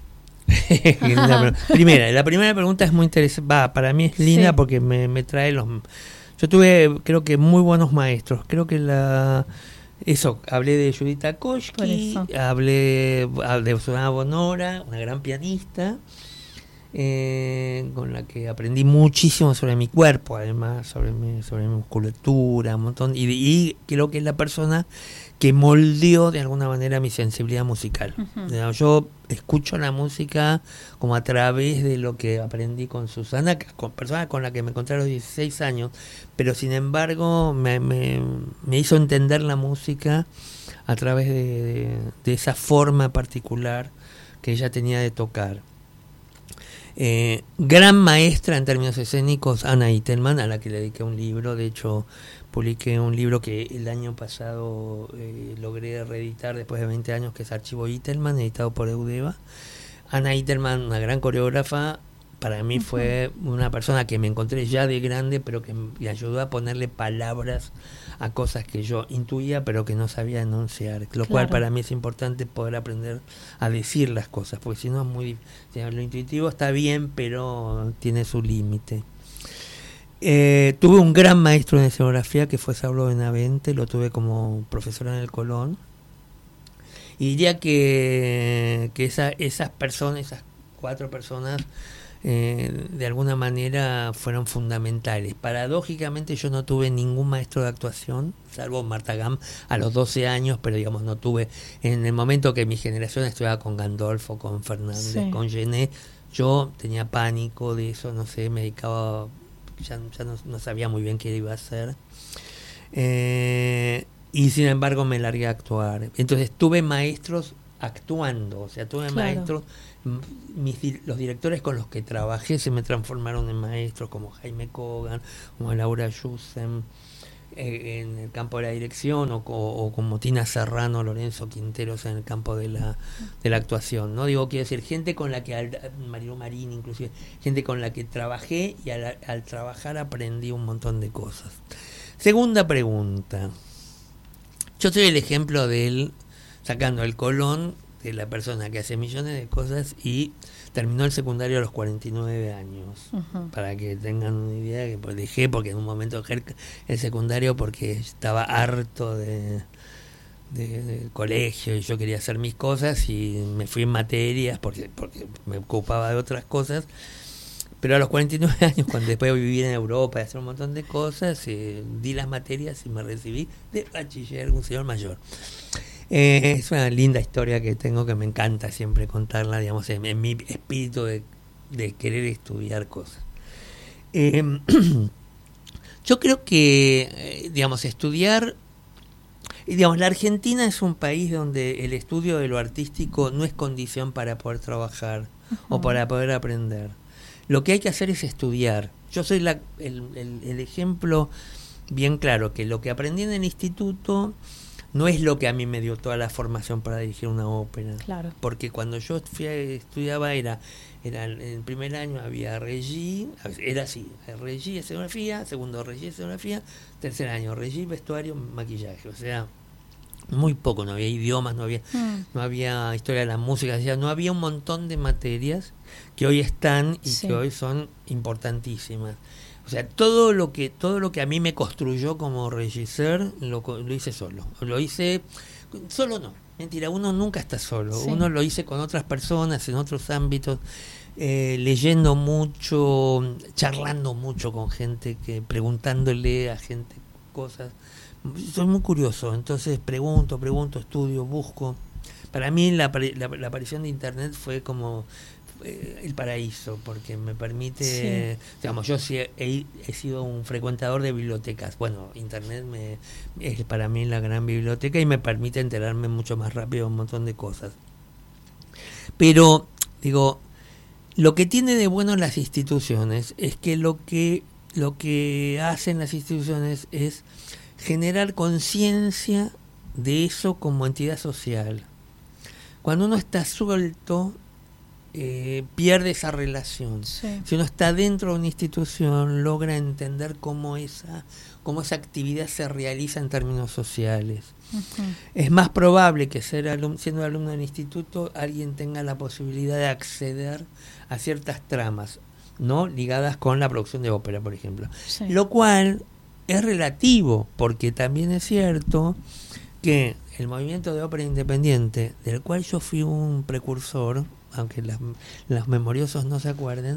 Primera, la primera pregunta es muy interesante. Va, para mí es linda sí. porque me, me trae los. Yo tuve, creo que muy buenos maestros. Creo que la. Eso, hablé de Judith Akoski, hablé de Susana Bonora, una gran pianista. Eh, con la que aprendí muchísimo sobre mi cuerpo, además sobre mi, sobre mi musculatura, un montón, y, y creo que es la persona que moldeó de alguna manera mi sensibilidad musical. Uh-huh. Yo escucho la música como a través de lo que aprendí con Susana, con persona con la que me encontré a los dieciséis años, pero sin embargo me, me, me hizo entender la música a través de, de, de esa forma particular que ella tenía de tocar. Eh, gran maestra en términos escénicos, Anna Itelman, a la que le dediqué un libro. De hecho, publiqué un libro que el año pasado eh, logré reeditar después de veinte años, que es Archivo Itelman, editado por Eudeva. Anna Itelman, una gran coreógrafa, para mí fue una persona que me encontré ya de grande, pero que me ayudó a ponerle palabras a cosas que yo intuía, pero que no sabía enunciar. Lo claro. cual para mí es importante poder aprender a decir las cosas, porque si no es muy difícil. Lo intuitivo está bien, pero tiene su límite. Eh, tuve un gran maestro en escenografía que fue Saulo Benavente, lo tuve como profesor en el Colón. Y diría que, que esa, esas personas, esas cuatro personas, Eh, de alguna manera fueron fundamentales. Paradójicamente yo no tuve ningún maestro de actuación, salvo Marta Gam a los doce años, pero digamos no tuve, en el momento que mi generación estudiaba con Gandolfo, con Fernández, sí. con Gené, yo tenía pánico de eso, no sé, me dedicaba, ya, ya no, no sabía muy bien qué iba a hacer. Eh, y sin embargo me largué a actuar. Entonces tuve maestros actuando, o sea, tuve claro. maestros. Mis, los directores con los que trabajé se me transformaron en maestros, como Jaime Kogan, como Laura Yusen, eh, en el campo de la dirección, o, o, o como Tina Serrano, Lorenzo Quinteros en el campo de la de la actuación, ¿no? Digo, quiero decir, gente con la que, al, Mario Marín inclusive, gente con la que trabajé y al, al trabajar aprendí un montón de cosas. Segunda pregunta. Yo soy el ejemplo del, sacando el Colón, de la persona que hace millones de cosas y terminó el secundario a los cuarenta y nueve años. Uh-huh. Para que tengan una idea, que pues dejé porque en un momento dejé el secundario porque estaba harto de, de, del colegio y yo quería hacer mis cosas y me fui en materias porque, porque me ocupaba de otras cosas. Pero a los cuarenta y nueve años, cuando después de vivir en Europa y hacer un montón de cosas, eh, di las materias y me recibí de bachiller, un señor mayor. Eh, es una linda historia que tengo, que me encanta siempre contarla, digamos, en, en mi espíritu de, de querer estudiar cosas. Eh, yo creo que, eh, digamos, estudiar, digamos, la Argentina es un país donde el estudio de lo artístico no es condición para poder trabajar uh-huh. o para poder aprender. Lo que hay que hacer es estudiar. Yo soy la, el, el, el ejemplo bien claro, que lo que aprendí en el instituto no es lo que a mí me dio toda la formación para dirigir una ópera. Claro. Porque cuando yo fui a, estudiaba, era, era en el primer año había regie, era así, regie, escenografía, segundo regie, escenografía, tercer año regie, vestuario, maquillaje. O sea, muy poco, no había idiomas, no había, mm. no había historia de la música, o sea, no había un montón de materias que hoy están y sí. que hoy son importantísimas. O sea, todo lo que todo lo que a mí me construyó como regisseur lo, lo hice solo. Lo hice solo no. Mentira, uno nunca está solo. Sí. Uno lo hice con otras personas en otros ámbitos, eh, leyendo mucho, charlando mucho con gente, que preguntándole a gente cosas. Soy muy curioso, entonces pregunto, pregunto, estudio, busco. Para mí la, la, la aparición de Internet fue como el paraíso, porque me permite, sí. digamos, yo sí he, he sido un frecuentador de bibliotecas. Bueno, Internet me, es para mí la gran biblioteca y me permite enterarme mucho más rápido de un montón de cosas. Pero, digo, lo que tiene de bueno las instituciones es que lo que, lo que hacen las instituciones es generar conciencia de eso como entidad social. Cuando uno está suelto, Eh, pierde esa relación. Sí. Si uno está dentro de una institución, logra entender cómo esa, cómo esa actividad se realiza en términos sociales. Uh-huh. Es más probable que ser alum- siendo alumno del instituto alguien tenga la posibilidad de acceder a ciertas tramas, ¿no? Ligadas con la producción de ópera, por ejemplo. Sí. Lo cual es relativo, porque también es cierto que el movimiento de ópera independiente, del cual yo fui un precursor, aunque las, los memoriosos no se acuerden,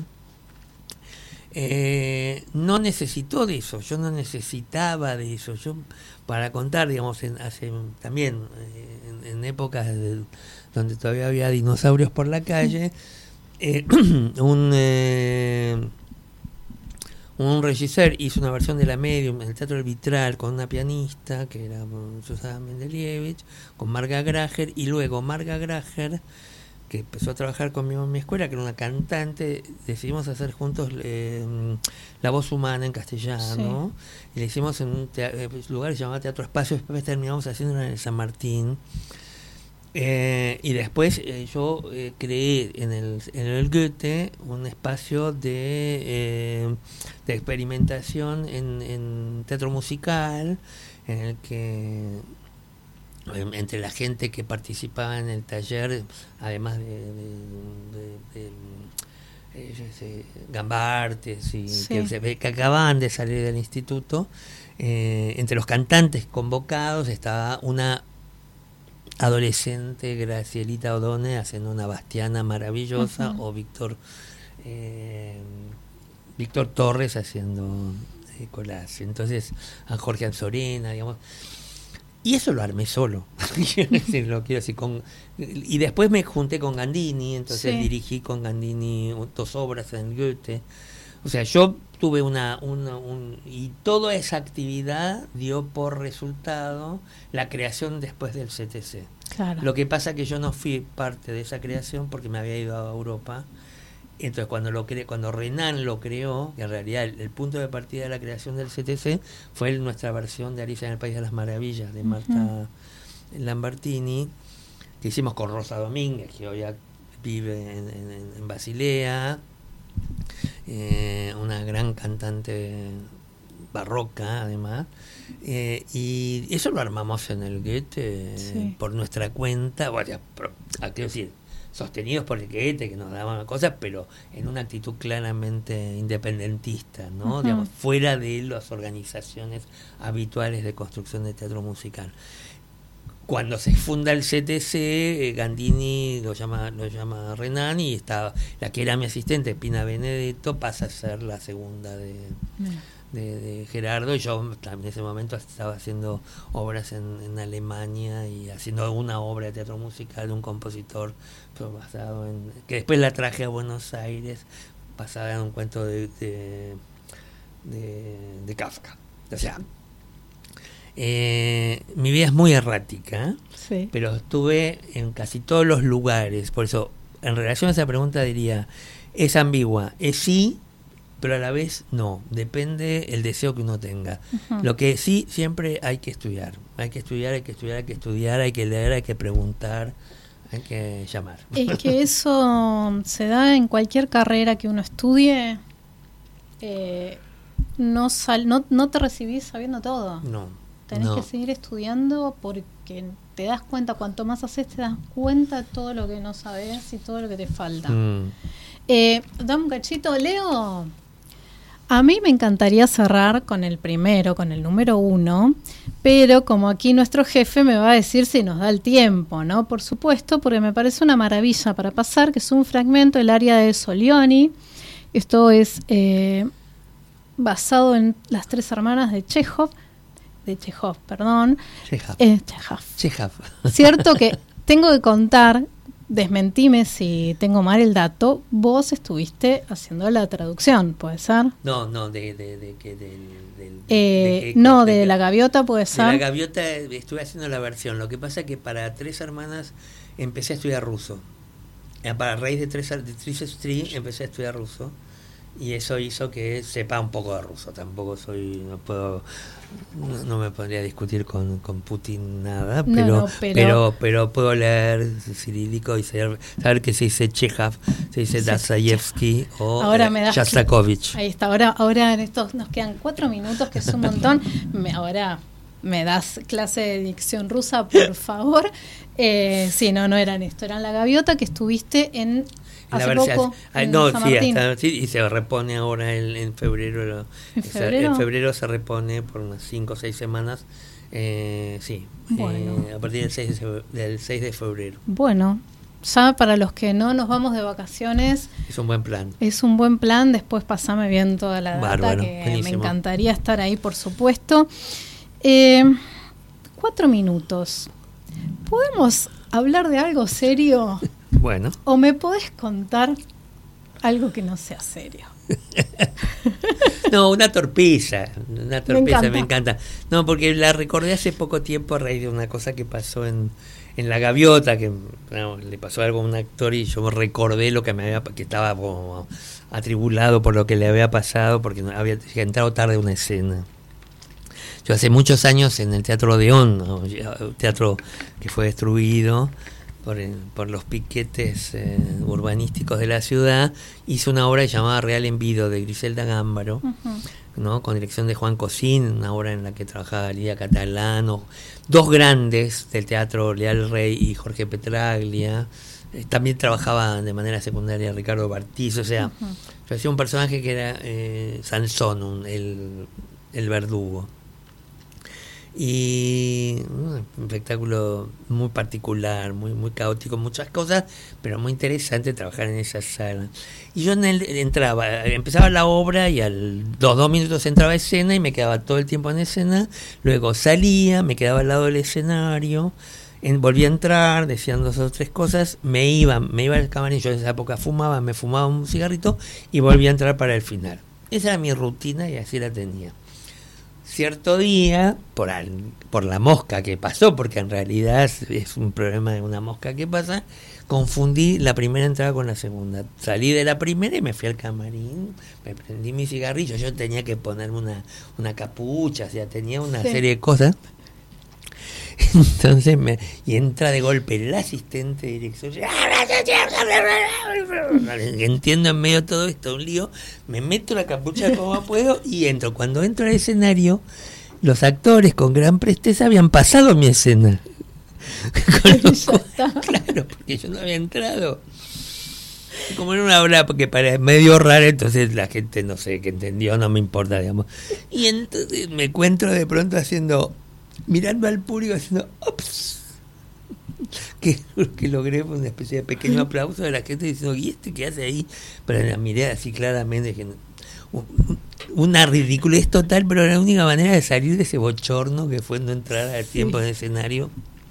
eh, no necesitó de eso. Yo no necesitaba de eso. Yo, para contar, digamos, en, hace también eh, en, en épocas de, donde todavía había dinosaurios por la calle, eh, un eh, un regisseur hizo una versión de La Medium en el Teatro del Vitral con una pianista que era Susana Mendelievich, con Marga Grajer, y luego Marga Grajer que empezó a trabajar conmigo en mi escuela, que era una cantante, decidimos hacer juntos eh, La Voz Humana en castellano, sí. y la hicimos en un te- lugar que se llamaba Teatro Espacio, después terminamos haciendo en el San Martín. Eh, y después eh, yo eh, creé en el, en el Goethe un espacio de, eh, de experimentación en, en teatro musical, en el que eh, entre la gente que participaba en el taller, además de, de, de, de, de eh, Gambartes y sí. que, se, que acababan de salir del instituto, eh, entre los cantantes convocados estaba una adolescente, Gracielita O'Donnell, haciendo una Bastiana maravillosa, uh-huh. o Víctor eh, Víctor Torres haciendo eh, Colás. Entonces, a Jorge Anzorena, digamos. Y eso lo armé solo. lo quiero decir, con, y después me junté con Gandini, entonces sí. dirigí con Gandini dos obras en Goethe. O sea, yo tuve una, una un, y toda esa actividad dio por resultado la creación después del C T C. Claro. Lo que pasa que yo no fui parte de esa creación porque me había ido a Europa. Entonces cuando lo cre- cuando Renan lo creó, que en realidad el, el punto de partida de la creación del C T C fue el, nuestra versión de Alicia en el País de las Maravillas de Marta uh-huh. Lambertini, que hicimos con Rosa Domínguez, que hoy vive en, en, en Basilea. Eh, una gran cantante barroca además, eh, y eso lo armamos en el Goethe eh, sí. por nuestra cuenta, bueno, pero, quiero decir, sostenidos por el Goethe, que nos daban cosas, pero en una actitud claramente independentista, ¿no? Uh-huh. Digamos, fuera de las organizaciones habituales de construcción de teatro musical. Cuando se funda el C T C, Gandini lo llama lo llama Renan, y estaba la que era mi asistente, Pina Benedetto, pasa a ser la segunda de, de, de Gerardo, y yo en ese momento estaba haciendo obras en, en Alemania y haciendo una obra de teatro musical de un compositor basado en, que después la traje a Buenos Aires, basada en un cuento de, de, de, de Kafka. O sea, Eh, mi vida es muy errática, sí. pero estuve en casi todos los lugares. Por eso, en relación a esa pregunta diría, es ambigua, es sí, pero a la vez no, depende el deseo que uno tenga. Uh-huh. Lo que sí, siempre hay que estudiar, hay que estudiar, hay que estudiar, hay que estudiar, hay que leer, hay que preguntar, hay que llamar. Es que eso se da en cualquier carrera que uno estudie. eh, no, sal, no, no te recibís sabiendo todo. No. Tenés no. que seguir estudiando porque te das cuenta, cuanto más haces, te das cuenta de todo lo que no sabes y todo lo que te falta. Mm. Eh, dame un cachito, Leo. A mí me encantaría cerrar con el primero, con el número uno, pero como aquí nuestro jefe me va a decir si nos da el tiempo, ¿no? Por supuesto, porque me parece una maravilla para pasar, que es un fragmento del aria de Solioni. Esto es eh, basado en Las Tres Hermanas de Chekhov, de Chekhov, perdón. Chekhov. Eh, Chekhov. Chekhov. Cierto que tengo que contar, desmentime si tengo mal el dato, vos estuviste haciendo la traducción, ¿puede ser? No, no, de de de que del, del eh, de que, no, de, de La Gaviota, ¿puede ser? De La Gaviota estuve haciendo la versión. Lo que pasa es que para Tres Hermanas empecé a estudiar ruso. Para raíz de Tres de Tris Street empecé a estudiar ruso. Y eso hizo que sepa un poco de ruso. Tampoco soy, no puedo, no, no me pondría a discutir con, con Putin nada, pero, no, no, pero, pero pero puedo leer cirílico y saber, saber que se dice Chekhov, se dice Dostoyevsky o eh, Shostakovich. Ahí está. Ahora, ahora en estos nos quedan cuatro minutos, que es un montón. me, ahora me das clase de dicción rusa, por favor. Eh, sí, no, no eran esto, eran La Gaviota, que estuviste en hace la poco ah, en no, San sí, Martín. hasta, sí, y se repone ahora el, en febrero. ¿En febrero? En febrero se repone por unas cinco o seis semanas. Eh, sí, bueno. eh, a partir del seis, de, del seis de febrero. Bueno, ya para los que no nos vamos de vacaciones, es un buen plan. Es un buen plan. Después pasame bien toda la data, Bárbaro, que buenísimo. Me encantaría estar ahí, por supuesto. Eh, cuatro minutos. ¿Podemos hablar de algo serio? Bueno. ¿O me podés contar algo que no sea serio? No, una torpeza, una torpeza, me encanta. Me encanta. No, porque la recordé hace poco tiempo a raíz de una cosa que pasó en, en La Gaviota, que no, le pasó algo a un actor y yo recordé lo que me había, que estaba como atribulado por lo que le había pasado, porque había entrado tarde a una escena. Yo hace muchos años en el Teatro Odeón, ¿no? Un teatro que fue destruido por, el, por los piquetes eh, urbanísticos de la ciudad, hice una obra llamada Real Envido de Griselda Gámbaro, uh-huh. ¿no? Con dirección de Juan Cosín, una obra en la que trabajaba Lidia Catalano, dos grandes del teatro, Leal Rey y Jorge Petraglia. Eh, también trabajaba de manera secundaria Ricardo Bartiz, o sea, uh-huh. yo hacía un personaje que era eh, Sansón, un, el, el verdugo. Y un espectáculo muy particular, muy muy caótico, muchas cosas, pero muy interesante trabajar en esa sala. Y yo en el, entraba, empezaba la obra y a los dos minutos entraba a escena y me quedaba todo el tiempo en escena, luego salía, me quedaba al lado del escenario, en, volvía a entrar, decían dos o tres cosas, me iba, me iba al camarín, yo en esa época fumaba, me fumaba un cigarrito y volvía a entrar para el final. Esa era mi rutina y así la tenía. Cierto día, por, al, por la mosca que pasó, porque en realidad es, es un problema de una mosca que pasa, confundí la primera entrada con la segunda. Salí de la primera y me fui al camarín, me prendí mi cigarrillo, yo tenía que ponerme una, una capucha, o sea, tenía una sí. serie de cosas. Entonces me y entra de golpe el asistente de dirección, entiendo en medio de todo esto un lío, me meto la capucha como puedo y entro. Cuando entro al escenario, los actores con gran presteza habían pasado mi escena. Cual, claro, porque yo no había entrado. Como en una obra porque para medio rara, entonces la gente no sé qué entendió, no me importa, digamos. Y entonces me encuentro de pronto haciendo mirando al público haciendo ups, que, que logré una especie de pequeño aplauso de la gente diciendo, ¿y este qué hace ahí? Pero la miré así claramente, que una ridiculez total, pero la única manera de salir de ese bochorno que fue no entrar al tiempo sí. en el escenario,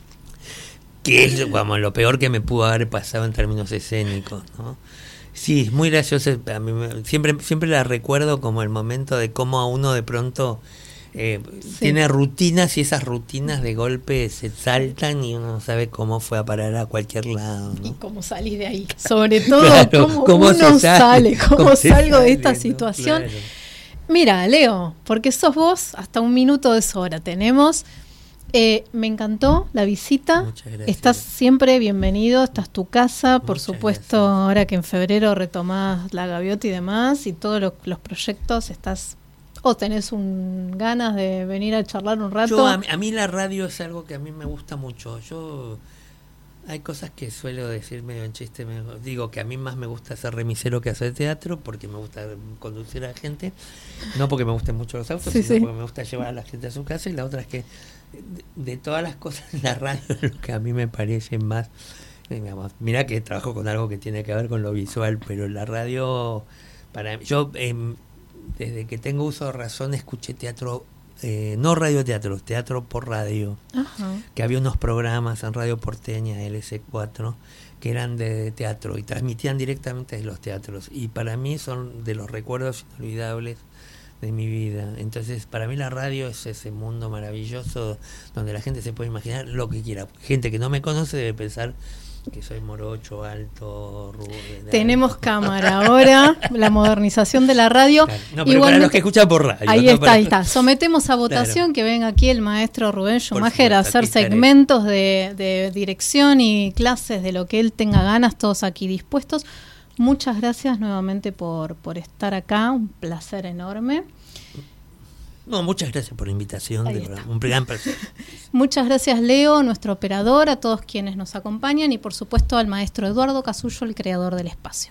que es como lo peor que me pudo haber pasado en términos escénicos, ¿no? Sí, es muy gracioso, a mí me, siempre, siempre la recuerdo como el momento de cómo a uno de pronto Eh, sí. tiene rutinas y esas rutinas de golpe se saltan y uno no sabe cómo fue a parar a cualquier lado, ¿no? Y cómo salís de ahí, sobre todo claro, cómo, cómo uno sale, sale cómo, cómo salgo sale, de esta ¿no? situación. Claro. Mira, Leo, porque sos vos, hasta un minuto de hora tenemos. Eh, me encantó la visita. Muchas gracias. Estás siempre bienvenido, esta es tu casa, por Muchas supuesto, gracias. Ahora que en febrero retomás La Gaviota y demás, y todos lo, los proyectos, estás... ¿O tenés un ganas de venir a charlar un rato? Yo, a, a mí la radio es algo que a mí me gusta mucho. Yo hay cosas que suelo decir medio en chiste. Me, digo que a mí más me gusta ser remisero que hacer teatro, porque me gusta conducir a la gente. No porque me gusten mucho los autos, sí, sino sí. porque me gusta llevar a la gente a su casa. Y la otra es que de, de todas las cosas, la radio es lo que a mí me parece más... Digamos, mira que trabajo con algo que tiene que ver con lo visual, pero la radio, para mí... Yo... Eh, desde que tengo uso de razón escuché teatro, eh, no radioteatro, teatro por radio. Ajá. Que había unos programas en Radio Porteña, L C cuatro, que eran de teatro y transmitían directamente de los teatros. Y para mí son de los recuerdos inolvidables de mi vida. Entonces, para mí la radio es ese mundo maravilloso donde la gente se puede imaginar lo que quiera. Gente que no me conoce debe pensar que soy morocho, alto, rubio. Tenemos alto. Cámara ahora, la modernización de la radio. Claro. No, pero para los que escuchan por radio. Ahí no está, para... ahí está. Sometemos a votación, claro, que venga aquí el maestro Rubén Schumacher a hacer segmentos de, de dirección y clases de lo que él tenga ganas, todos aquí dispuestos. Muchas gracias nuevamente por, por estar acá, un placer enorme. No, muchas gracias por la invitación, de verdad, un gran placer. Muchas gracias, Leo, nuestro operador, a todos quienes nos acompañan y por supuesto al maestro Eduardo Casullo, el creador del espacio.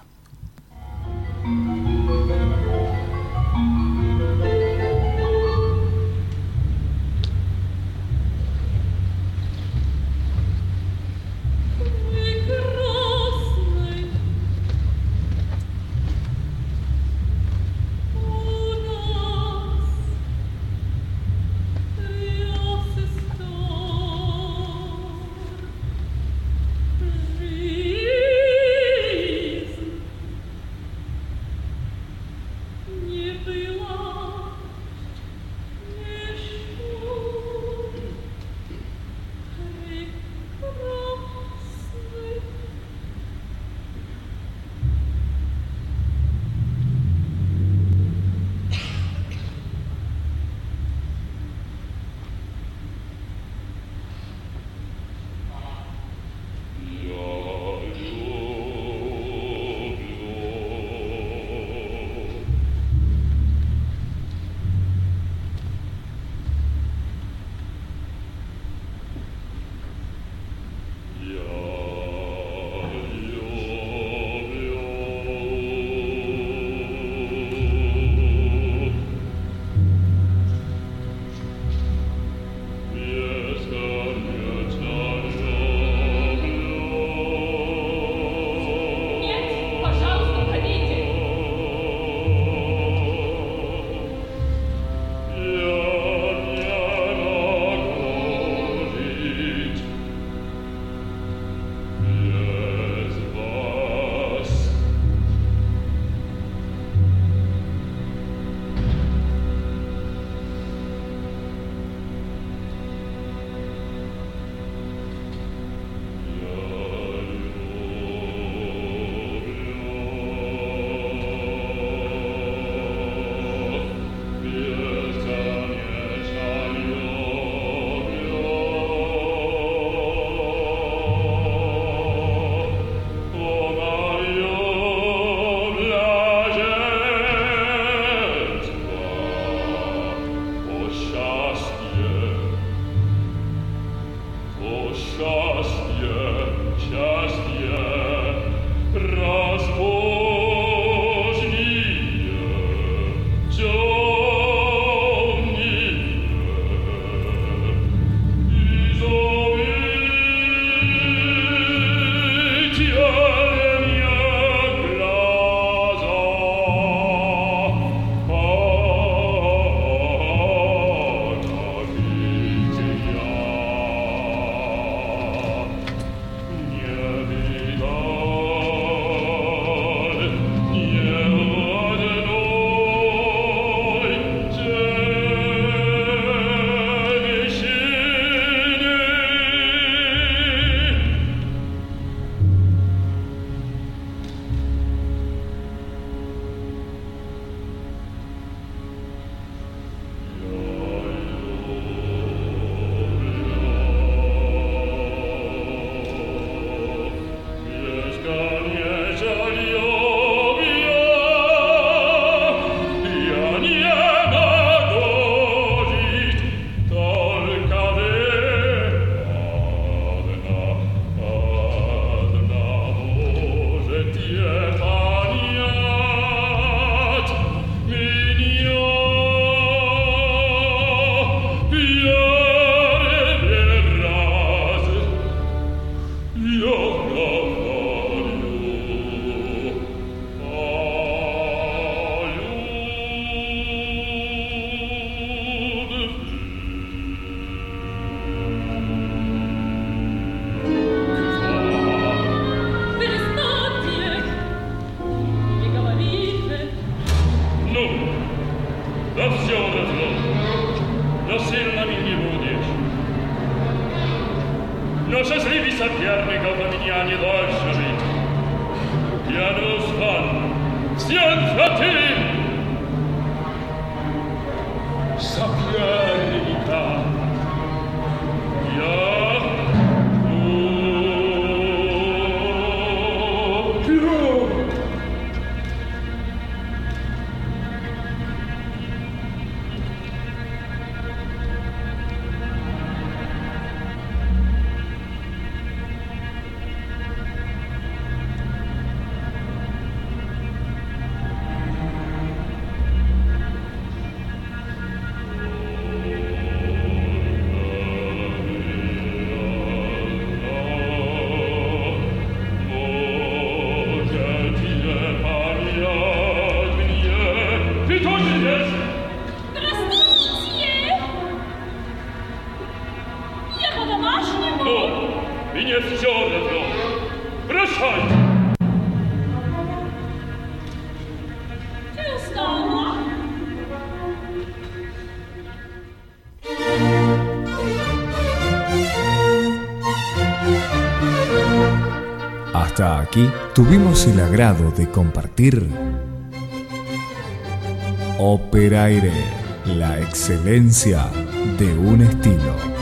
Hasta aquí tuvimos el agrado de compartir Operaire, la excelencia de un estilo.